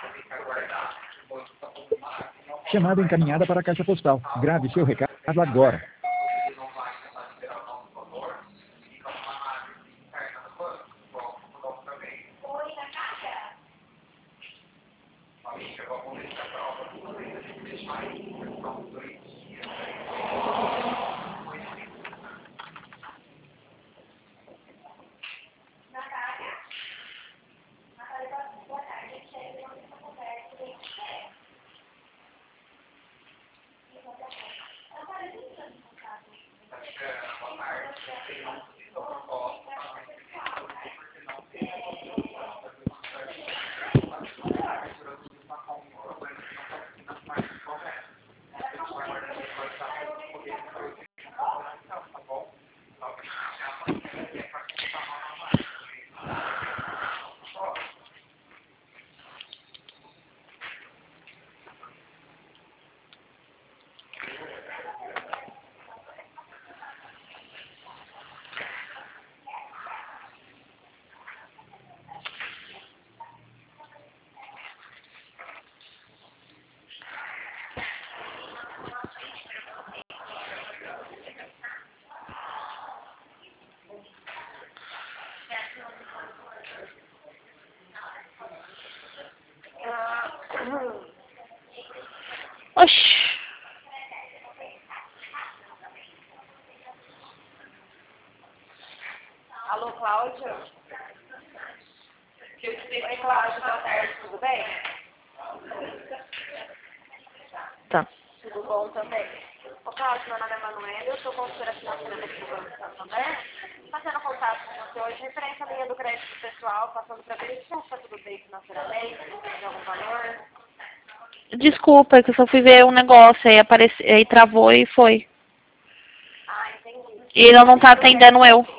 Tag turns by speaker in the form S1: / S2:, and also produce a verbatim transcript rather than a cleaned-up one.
S1: Chamada encaminhada para a caixa postal. Grave seu recado agora.
S2: Oxi.
S3: Alô, Cláudia? Que eu te Oi, Cláudia, boa tarde, tudo bem?
S2: Tá.
S3: Tudo bom também. Ô, Cláudia, meu nome é Manuela, eu sou consultora financeira daqui do Banco Santander. Fazendo contato com você hoje, referente à linha do crédito pessoal, passando para ver se está tudo bem financeiramente, se tem algum valor.
S2: Desculpa, é que eu só fui ver um negócio, aí, apareci, aí travou e foi.
S3: Ah, entendi.
S2: E ele não tá atendendo eu.